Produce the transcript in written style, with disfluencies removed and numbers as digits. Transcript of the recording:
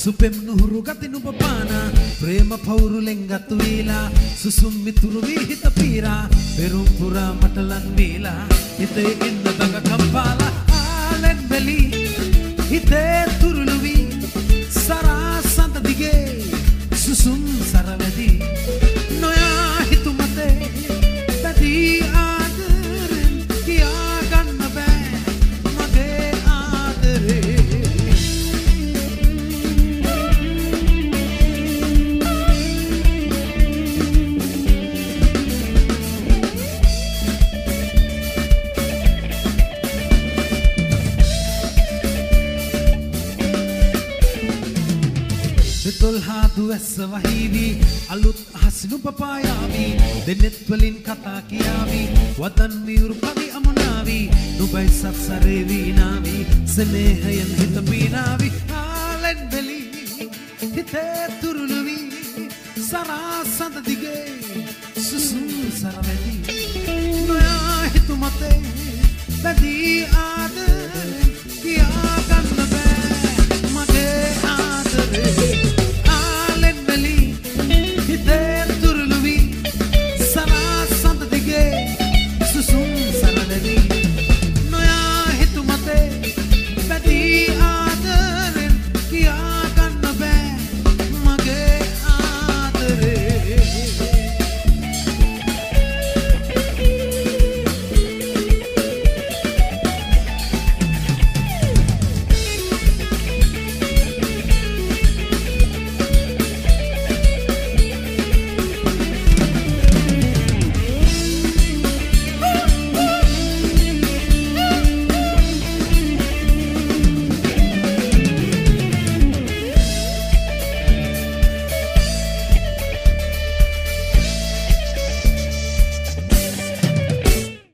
සුපෙම් නුහුරු ගති නුඹ පානා ප්‍රේම පෞරුලෙන් ගතු වීලා සුසුම් මිතුරු විහිත පීරා පෙරුම් පුරා මට ලං වීලා හිතේ ඉන්න දඟ කම්පාලා ආලෙන් බැලි හිතේ තුරුළු වී සරා සඳ දිගේ සුසුම් සරවැදි නොයා හිතු මතේ බැදී ආදරෙන් කියා ගන්න බෑ මගේ ආදරේ Betul hadu essa wahivi alut hasnu papayavi denet walin kata kiyavi watan miuru kami amunavi dubai sat sarevi navi senehayan hitapinavi alen beli hite turuluvi sara sand dige